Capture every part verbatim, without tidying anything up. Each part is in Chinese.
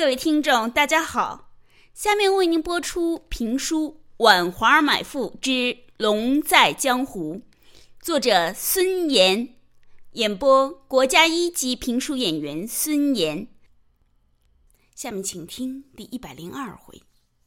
各位听众大家好，下面为您播出评书《婉华买妇之龙在江湖》，作者孙岩，演播国家一级评书演员孙岩。下面请听第一百零二回。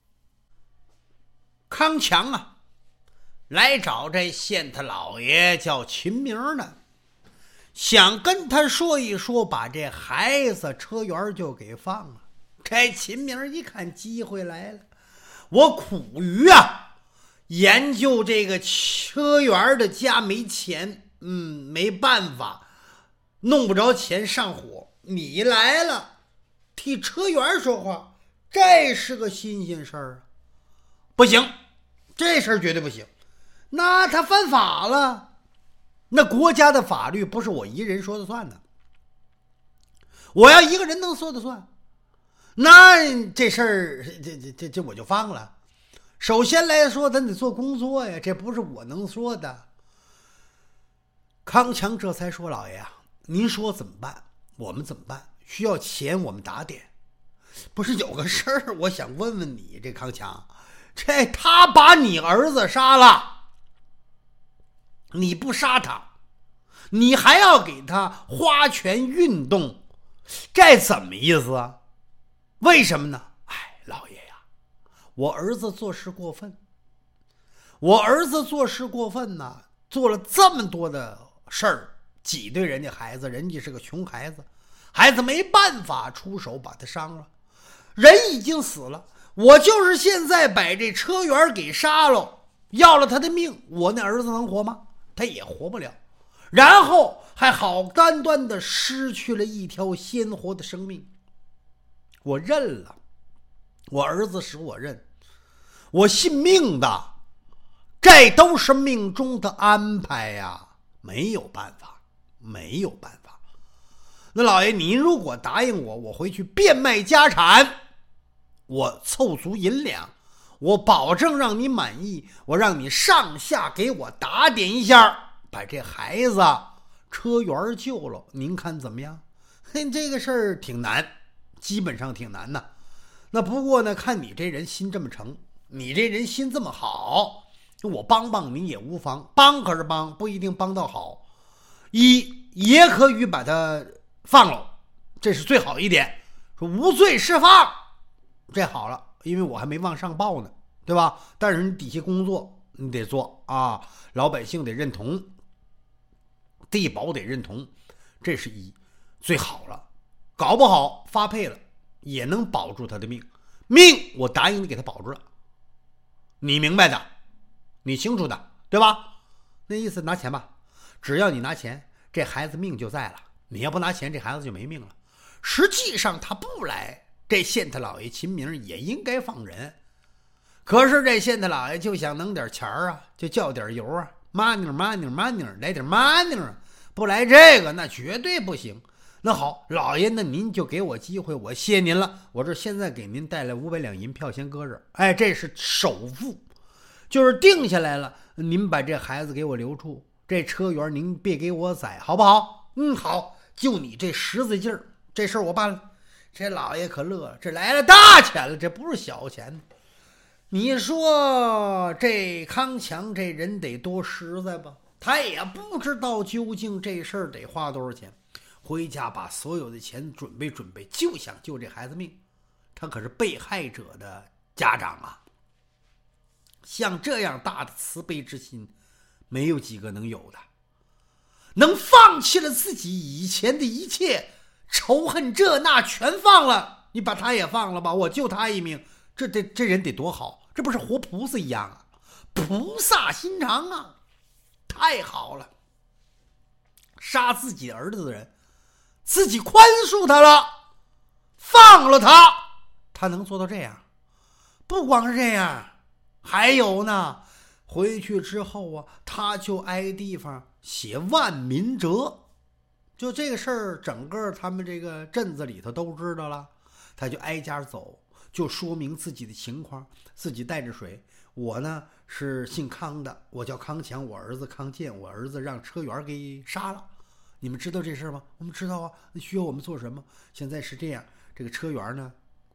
康强啊，来找这县太老爷叫秦明呢，想跟他说一说，把这孩子车园就给放了。这秦明一看机会来了，我苦于啊研究这个车园的家没钱，嗯，没办法，弄不着钱上火。你来了，替车园说话，这是个新鲜事儿啊！不行，这事儿绝对不行，那他犯法了，那国家的法律不是我一人说了算的，我要一个人能说了算，那这事儿这这这这我就放了。首先来说，咱得做工作呀，这不是我能说的。康强这才说：“老爷啊，您说怎么办？我们怎么办？需要钱，我们打点。不是有个事儿，我想问问你，这康强，这他把你儿子杀了，你不杀他，你还要给他花拳运动，这怎么意思啊？为什么呢？哎，老爷呀，我儿子做事过分，我儿子做事过分呢，做了这么多的事儿，挤兑人家孩子，人家是个穷孩子，孩子没办法出手把他伤了，人已经死了，我就是现在把这车园给杀了，要了他的命，我那儿子能活吗？他也活不了，然后还好端端的失去了一条鲜活的生命。我认了，我儿子使我认，我信命的，这都是命中的安排呀，没有办法，没有办法。那老爷，您如果答应我，我回去变卖家产，我凑足银两，我保证让你满意，我让你上下给我打点一下，把这孩子车园救了，您看怎么样？嘿，这个事儿挺难，基本上挺难的。那不过呢，看你这人心这么诚，你这人心这么好，我帮帮你也无妨，帮可是帮，不一定帮到好。一也可以把他放了，这是最好一点，说无罪释放，这好了，因为我还没往上报呢，对吧？但是你底下工作你得做啊，老百姓得认同，地保得认同，这是一最好了。搞不好发配了也能保住他的命，命我答应你给他保住了，你明白的，你清楚的，对吧？那意思拿钱吧，只要你拿钱，这孩子命就在了，你要不拿钱，这孩子就没命了。实际上他不来，这县太老爷秦明也应该放人，可是这县太老爷就想弄点钱啊，就叫点油啊， money money money 来点 money， 不来这个那绝对不行。那好，老爷，那您就给我机会，我谢您了，我这现在给您带来五百两银票，先搁这儿，哎，这是首付，就是定下来了，您把这孩子给我留住，这车园您别给我宰，好不好？嗯，好，就你这十字劲儿，这事儿我办了。这老爷可乐了，这来了大钱了，这不是小钱。你说这康强这人得多实在吧？他也不知道究竟这事儿得花多少钱，回家把所有的钱准备准备，就想救这孩子命。他可是被害者的家长啊，像这样大的慈悲之心，没有几个能有的，能放弃了自己以前的一切仇恨，这那全放了，你把他也放了吧，我救他一命，这这这人得多好，这不是活菩萨一样啊，菩萨心肠啊，太好了。杀自己儿子的人，自己宽恕他了，放了他，他能做到这样？不光是这样，还有呢，回去之后啊，他就挨地方写万民折，就这个事儿，整个他们这个镇子里头都知道了，他就挨家走，就说明自己的情况，自己带着水。我呢是姓康的，我叫康强，我儿子康健，我儿子让车园给杀了。你们知道这事吗？我们知道啊，需要我们做什么？现在是这样，这个车园呢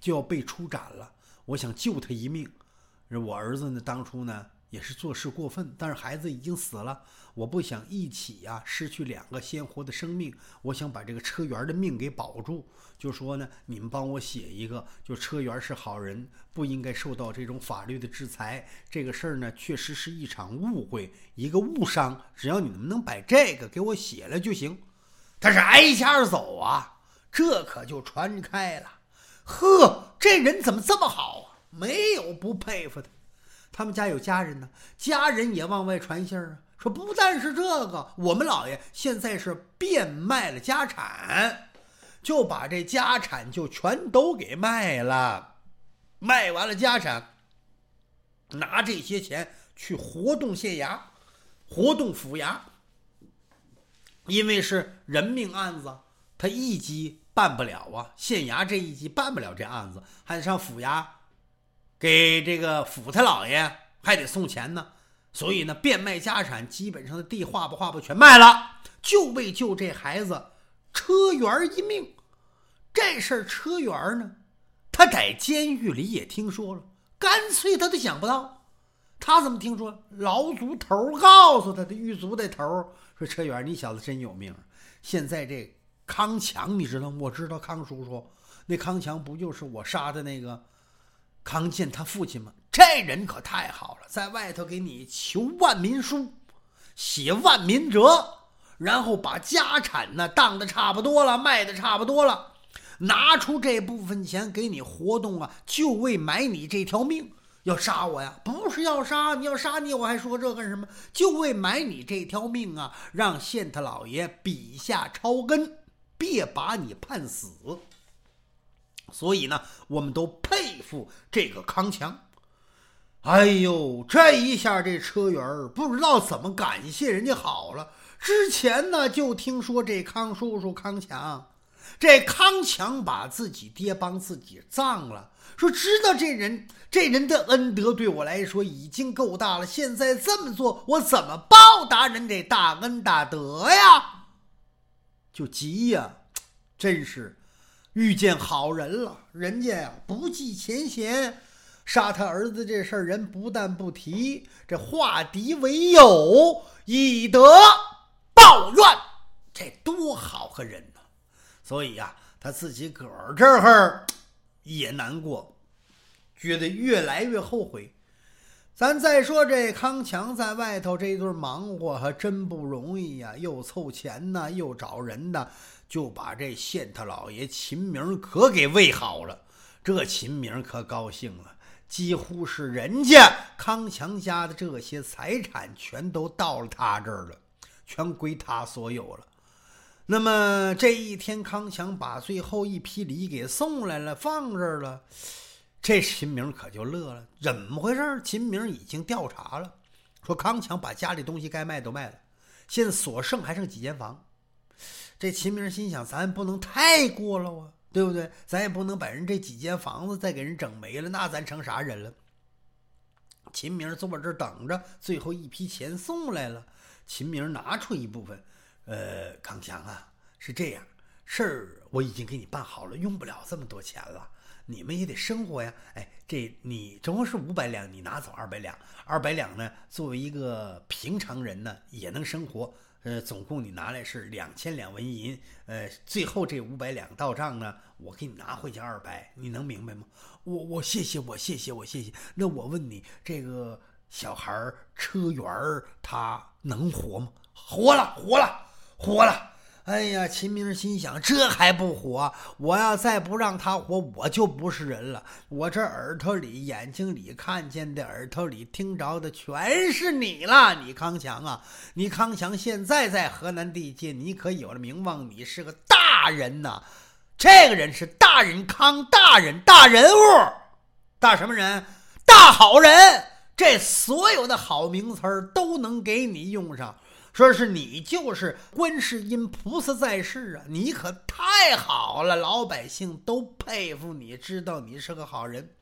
就要被处斩了，我想救他一命。我儿子呢，当初呢也是做事过分，但是孩子已经死了，我不想一起呀、啊、失去两个鲜活的生命，我想把这个车员的命给保住。就说呢，你们帮我写一个，就车员是好人，不应该受到这种法律的制裁。这个事儿呢，确实是一场误会，一个误伤，只要你们能把这个给我写了就行。他是挨家走啊，这可就传开了。呵，这人怎么这么好啊？没有不佩服的。他们家有家人呢，家人也往外传信啊，说不但是这个，我们老爷现在是变卖了家产，就把这家产就全都给卖了。卖完了家产，拿这些钱去活动县衙，活动府衙。因为是人命案子，他一级办不了啊，县衙这一级办不了这案子，还得上府衙给这个府太老爷还得送钱呢。所以呢，变卖家产，基本上的地划不划不全卖了，就为救这孩子车员一命。这事儿车员呢，他在监狱里也听说了，干脆他都想不到。他怎么听说？老祖头告诉他的，狱卒的头说：“车员，你小子真有命。现在这康强你知道吗？我知道康叔叔，那康强不就是我杀的那个康健他父亲吗？这人可太好了，在外头给你求万民书，写万民折，然后把家产呢当的差不多了，卖的差不多了，拿出这部分钱给你活动啊，就为买你这条命。要杀我呀？不是要杀你，要杀你我还说这干什么？就为买你这条命啊，让县太老爷笔下抄根，别把你判死。所以呢，我们都佩服这个康强。哎呦，这一下这车员不知道怎么感谢人家好了。之前呢，就听说这康叔叔康强，这康强把自己爹帮自己葬了，说知道这人这人的恩德对我来说已经够大了，现在这么做，我怎么报答人这大恩大德呀？就急呀，真是遇见好人了。人家呀不计前嫌，杀他儿子这事儿人不但不提，这化敌为友，以德报怨，这多好个人呢！所以呀，他自己个儿这儿也难过，觉得越来越后悔。咱再说这康强在外头这顿忙活还真不容易呀，又凑钱呢，又找人呢，就把这县太老爷秦明可给喂好了。这秦明可高兴了，几乎是人家康强家的这些财产全都到了他这儿了，全归他所有了。那么这一天，康强把最后一批礼给送来了，放这儿了。这秦明可就乐了，怎么回事？秦明已经调查了，说康强把家里东西该卖都卖了，现在所剩还剩几间房。这秦明心想，咱不能太过了啊，对不对？咱也不能把人这几间房子再给人整没了，那咱成啥人了？秦明坐这儿等着，最后一批钱送来了，秦明拿出一部分，呃，康强啊，是这样，事儿我已经给你办好了，用不了这么多钱了。你们也得生活呀，哎，这你总共是五百两，你拿走二百两，二百两呢，作为一个平常人呢，也能生活。呃，总共你拿来是两千两纹银，呃，最后这五百两到账呢，我给你拿回去二百，你能明白吗？我我谢谢我谢谢我谢谢。那我问你，这个小孩车员他能活吗？活了，活了，活了。哎呀，秦明心想，这还不活？我要再不让他活，我就不是人了。我这耳朵里、眼睛里看见的、耳朵里听着的，全是你了，你康强啊！你康强现在在河南地界，你可有了名望，你是个大人呐！这个人是大人康，大人大人物，大什么人？大好人！这所有的好名词儿都能给你用上。说是你就是观世音菩萨在世啊，你可太好了，老百姓都佩服你，知道你是个好人。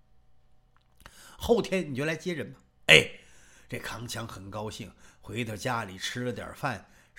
后天你就来接人吧。哎，这康强很高兴，回到家里吃了点饭，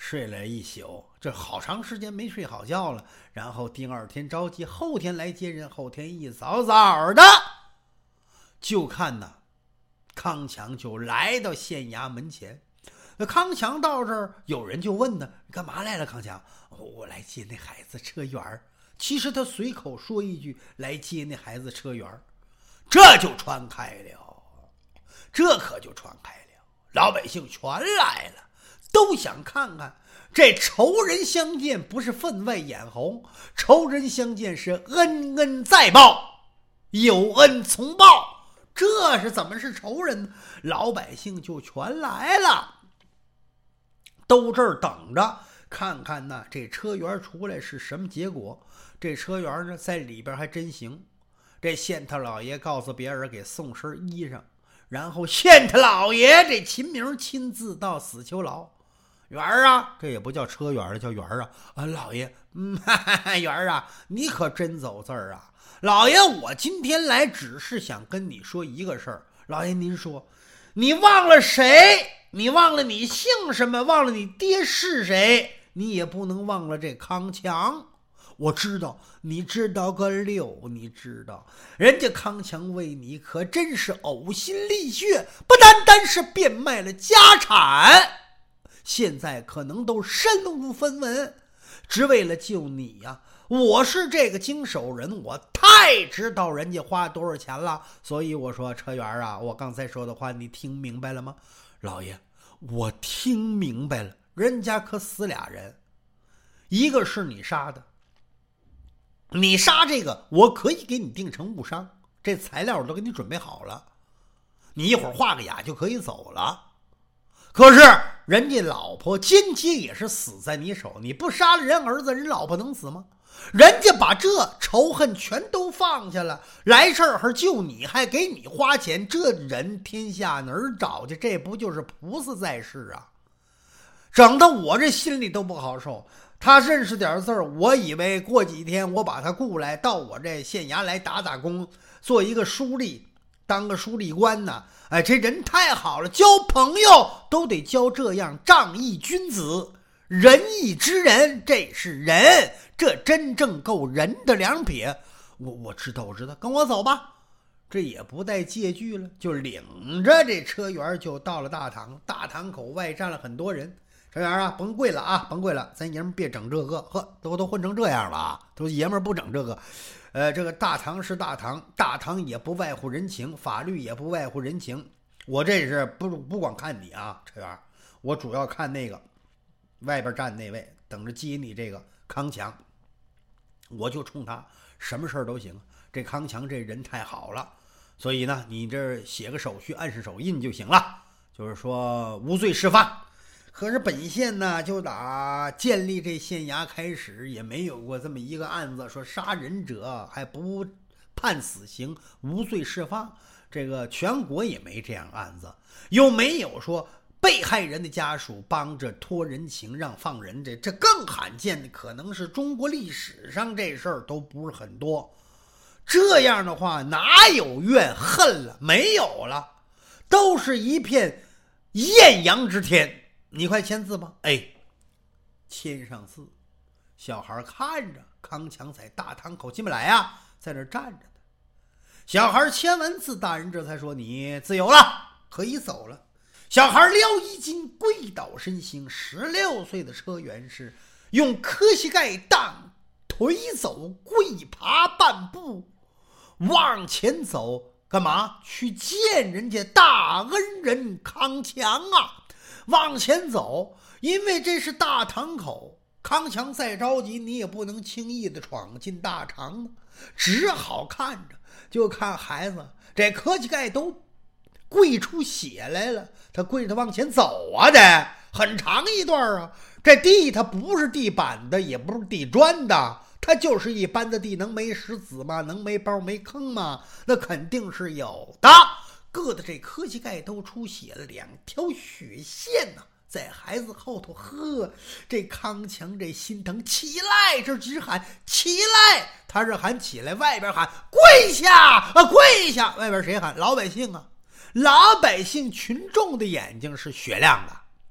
睡了一宿，这好长时间没睡好觉了。然后第二天着急，后天来接人。后天一早早的，就看呐，康强就来到县衙门前。那康强到这儿，有人就问他：“干嘛来了？”康强：“我来接那孩子车缘。”其实他随口说一句：“来接那孩子车缘。”这就传开了，这可就传开了，老百姓全来了。都想看看这仇人相见，不是分外眼红，仇人相见是恩恩再报，有恩从报。这是怎么是仇人呢？老百姓就全来了，都这儿等着看看呢，这车员出来是什么结果。这车员呢，在里边还真行。这县太老爷告诉别人给送身衣裳，然后县太老爷这秦明亲自到死囚牢。元儿啊，这也不叫车员了，叫元儿啊！啊，老爷，嗯，哈哈，元儿啊，你可真走字儿啊！老爷，我今天来只是想跟你说一个事儿。老爷，您说，你忘了谁？你忘了你姓什么？忘了你爹是谁？你也不能忘了这康强。我知道，你知道个六，你知道，人家康强为你可真是呕心沥血，不单单是变卖了家产。现在可能都身无分文，只为了救你呀、啊！我是这个经手人，我太知道人家花多少钱了，所以我说车员啊，我刚才说的话你听明白了吗？老爷，我听明白了，人家可死俩人，一个是你杀的，你杀这个我可以给你定成误伤，这材料我都给你准备好了，你一会儿画个押就可以走了。可是人家老婆间接也是死在你手，你不杀了人儿子，人老婆能死吗？人家把这仇恨全都放下了，来事儿还救你，还给你花钱，这人天下哪儿找去？这不就是菩萨在世啊？整得我这心里都不好受。他认识点字儿，我以为过几天我把他雇来到我这县衙来打打工，做一个书吏，当个书吏官呢。哎，这人太好了，交朋友都得交这样仗义君子、仁义之人，这是人，这真正够人的良撇。我我知道，我知道，跟我走吧。这也不带借据了，就领着这车员就到了大堂。大堂口外站了很多人。车员啊，甭跪了啊，甭跪了，咱爷们别整这个，呵，都都混成这样了啊，都爷们不整这个。呃，这个大堂是大堂，大堂也不外乎人情，法律也不外乎人情。我这是不不光看你啊，车员，我主要看那个外边站那位等着接你这个康强，我就冲他什么事儿都行。这康强这人太好了，所以呢，你这写个手续，按上手印就行了，就是说无罪释放。可是本县呢，就打建立这县衙开始，也没有过这么一个案子，说杀人者还不判死刑，无罪释放。这个全国也没这样案子，又没有说被害人的家属帮着托人情让放人，这这更罕见的，可能是中国历史上这事儿都不是很多。这样的话，哪有怨恨了？没有了，都是一片艳阳之天。你快签字吧。哎，签上字。小孩看着康强在大堂口进不来啊，在那站着呢。小孩签完字，大人这才说你自由了，可以走了。小孩撩衣襟，跪倒身行。十六岁的车员是用磕膝盖当腿走，跪爬半步往前走，干嘛？去见人家大恩人康强啊！往前走，因为这是大堂口，康强再着急，你也不能轻易的闯进大堂，只好看着，就看孩子这磕膝盖都跪出血来了，他跪着往前走啊，得很长一段啊。这地它不是地板的，也不是地砖的，它就是一般的地，能没石子吗？能没包没坑吗？那肯定是有的。硌得这磕膝盖都出血了，两条血线呢、啊，在孩子后头。呵，这康强这心疼，起来，这直喊起来，他是喊起来，外边喊跪下啊，跪下，外边谁喊？老百姓啊，老百姓群众的眼睛是雪亮的，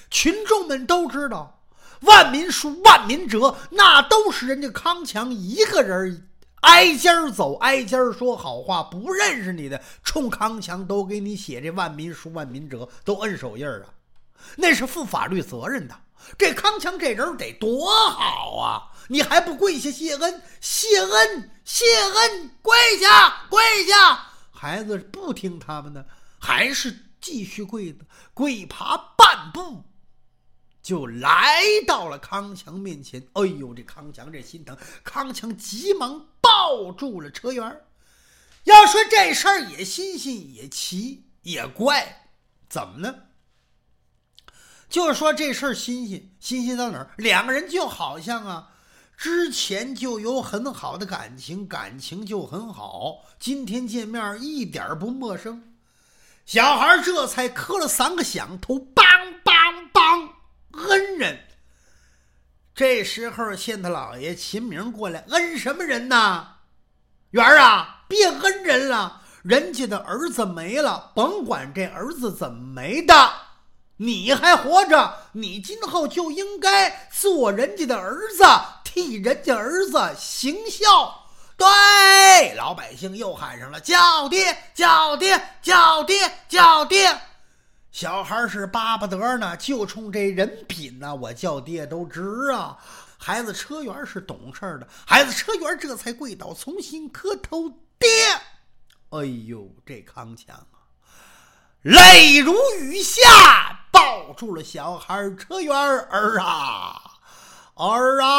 群众们都知道，万民书万民哲，那都是人家康强一个人挨家走挨家说好话，不认识你的冲康强都给你写这万民书万民哲，都摁手印啊，那是负法律责任的。这康强这人得多好啊，你还不跪下谢恩谢恩谢恩，跪下跪下！孩子不听他们的，还是继续跪的，跪爬半步就来到了康强面前。哎呦，这康强这心疼，康强急忙抱住了车员。要说这事儿也新鲜也奇也怪，怎么呢？就是说这事儿新鲜，新鲜到哪儿？两个人就好像啊，之前就有很好的感情，感情就很好，今天见面一点不陌生。小孩这才磕了三个响头，梆梆梆，恩人。这时候县太老爷秦明过来，恩什么人呐？元儿啊，别恩人了，人家的儿子没了，甭管这儿子怎么没的，你还活着，你今后就应该做人家的儿子，替人家儿子行孝。对，老百姓又喊上了叫爹叫爹叫爹叫爹。小孩是巴不得呢，就冲这人品呢、啊，我叫爹都值啊。孩子车员是懂事的，孩子车员这才跪倒，重新磕头爹。哎呦，这康强啊，泪如雨下，抱住了小孩车员儿啊儿啊，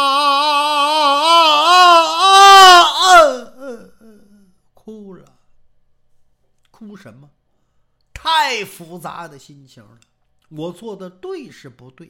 哭了。哭什么？太复杂的心情了。我做的对是不对？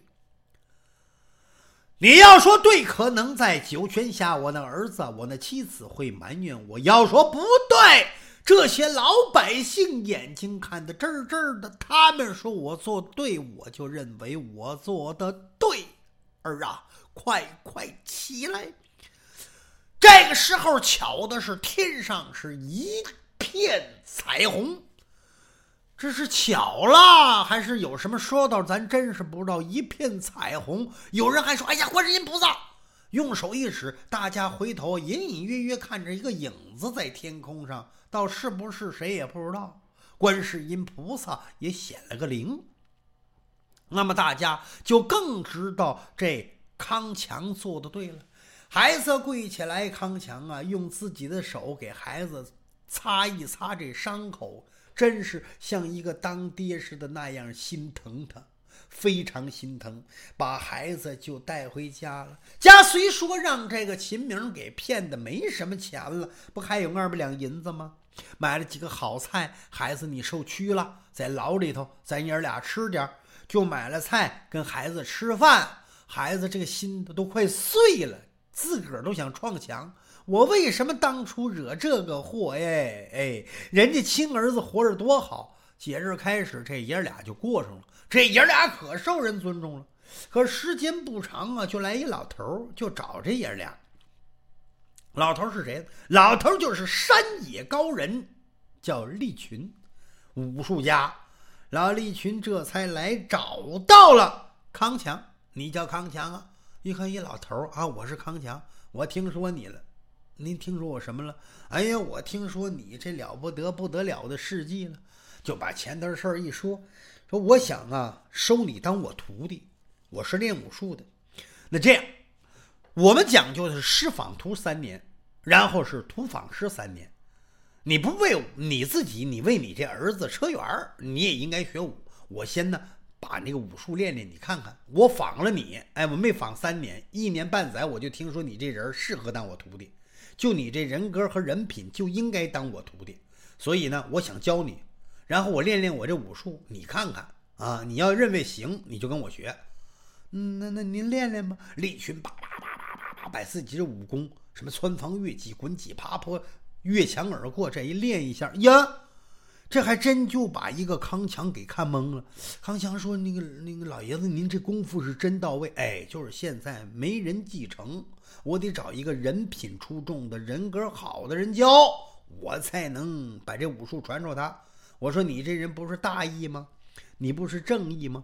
你要说对，可能在九泉下我那儿子我那妻子会埋怨我，要说不对，这些老百姓眼睛看得真真的，他们说我做对，我就认为我做的对。儿啊，快快起来！这个时候巧的是天上是一片彩虹，这是巧了还是有什么说道，咱真是不知道。一片彩虹，有人还说哎呀观世音菩萨，用手一指，大家回头隐隐约约看着一个影子在天空上，倒是不是谁也不知道。观世音菩萨也显了个灵，那么大家就更知道这康强做的对了。孩子跪起来，康强啊用自己的手给孩子擦一擦这伤口，真是像一个当爹似的那样心疼他，非常心疼，把孩子就带回家了。家虽说让这个秦明给骗的没什么钱了，不还有二百两银子吗？买了几个好菜，孩子你受屈了，在牢里头咱爷俩吃点，就买了菜跟孩子吃饭。孩子这个心都快碎了，自个儿都想撞墙。我为什么当初惹这个祸？哎哎，人家亲儿子活着多好，节日开始这爷俩就过上了，这爷俩可受人尊重了。可时间不长啊，就来一老头，就找这爷俩。老头是谁？老头就是山野高人，叫利群，武术家。老利群这才来找到了康强。你叫康强啊？一看一老头啊，我是康强，我听说你了。您听说我什么了？哎呀，我听说你这了不得不得了的事迹了，就把前头事儿一说，说我想啊收你当我徒弟，我是练武术的。那这样，我们讲究的是师访徒三年，然后是徒访师三年。你不为你自己，你为你这儿子车员，你也应该学武。我先呢把那个武术练练，你看看。我仿了你，哎，我没仿三年，一年半载，我就听说你这人适合当我徒弟，就你这人格和人品就应该当我徒弟。所以呢，我想教你，然后我练练我这武术，你看看啊，你要认为行，你就跟我学。嗯，那那您练练吧。利群叭叭叭叭叭叭，把自己的武功，什么穿房越脊、滚脊爬坡、越墙而过，这一练一下呀。这还真就把一个康强给看懵了。康强说：“那个那个老爷子，您这功夫是真到位。哎，就是现在没人继承，我得找一个人品出众的、人格好的人教，我才能把这武术传授他。我说你这人不是大义吗？你不是正义吗？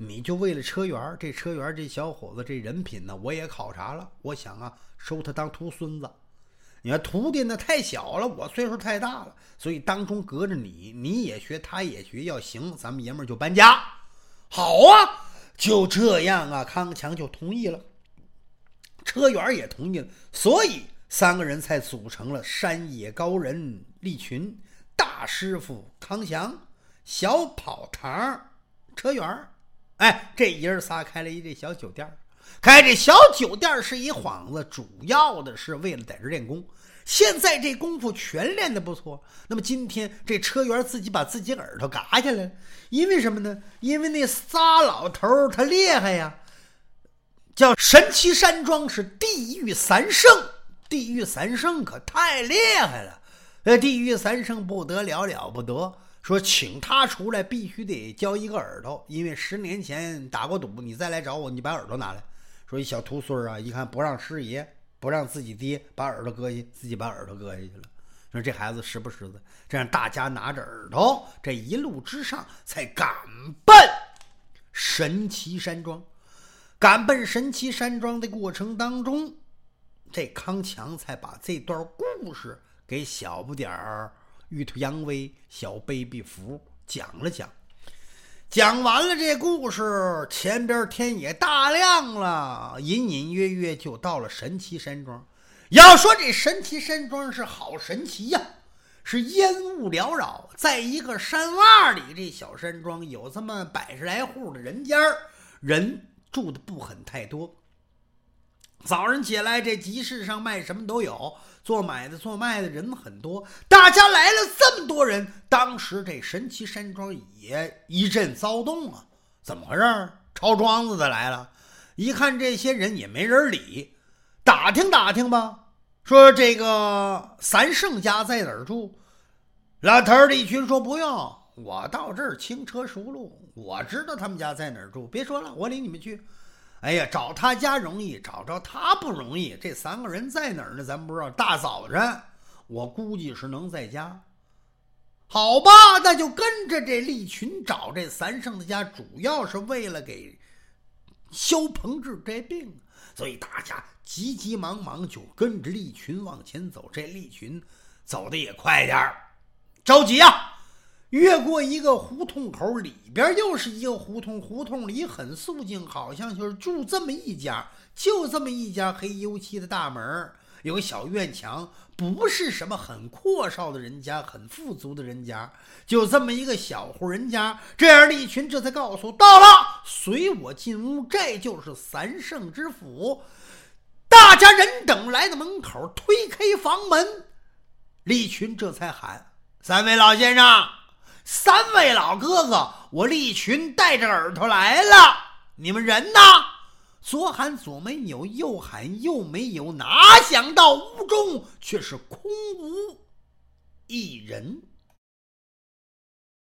你就为了车员，这车员这小伙子这人品呢，我也考察了，我想啊，收他当徒孙子。你看徒弟呢太小了，我岁数太大了，所以当中隔着你，你也学，他也学，要行，咱们爷们儿就搬家。好啊，就这样啊，康强就同意了，车员也同意了，所以三个人才组成了山野高人利群、大师傅康强、小跑堂车员。哎，这爷儿仨开了一这小酒店。开这小酒店是一幌子，主要的是为了在这练功。现在这功夫全练得不错，那么今天这车员自己把自己耳朵嘎下来了，因为什么呢？因为那仨老头他厉害呀，叫神奇山庄是地狱三圣，地狱三圣可太厉害了。呃，地狱三圣不得了了不得，说请他出来必须得交一个耳朵，因为十年前打过赌，你再来找我，你把耳朵拿来。说一小徒孙啊，一看不让师爷，不让自己爹把耳朵割下，自己把耳朵割下去了。说这孩子识不识的？这样大家拿着耳朵，这一路之上才赶奔神奇山庄。赶奔神奇山庄的过程当中，这康强才把这段故事给小不点儿玉兔扬威小 baby 福讲了讲。讲完了这故事，前边天也大亮了，隐隐约约就到了神奇山庄。要说这神奇山庄是好神奇呀、啊，是烟雾缭绕，在一个山洼里，这小山庄有这么百十来户的人家，人住的不很太多。早上起来，这集市上卖什么都有，做买的做卖的人很多，大家来了这么多人，当时这神奇山庄也一阵骚动啊！怎么回事？抄庄子的来了，一看这些人也没人理，打听打听吧，说这个三圣家在哪儿住？老头利群说不用，我到这儿轻车熟路，我知道他们家在哪儿住，别说了，我领你们去。哎呀，找他家容易，找着他不容易。这三个人在哪儿呢？咱不知道。大早晨，我估计是能在家。好吧，那就跟着这利群找这三圣的家，主要是为了给萧鹏治这病，所以大家急急忙忙就跟着利群往前走。这利群走的也快点儿，着急啊！越过一个胡同口，里边又是一个胡同，胡同里很肃静，好像就是住这么一家，就这么一家黑油漆的大门，有个小院墙，不是什么很阔少的人家，很富足的人家，就这么一个小户人家。这样利群这才告诉到了，随我进屋，这就是三圣之府。大家人等来到门口，推开房门，利群这才喊：三位老先生，三位老哥哥，我利群带着耳朵来了，你们人呢？左喊左没有，右喊右没有，哪想到屋中却是空无一人。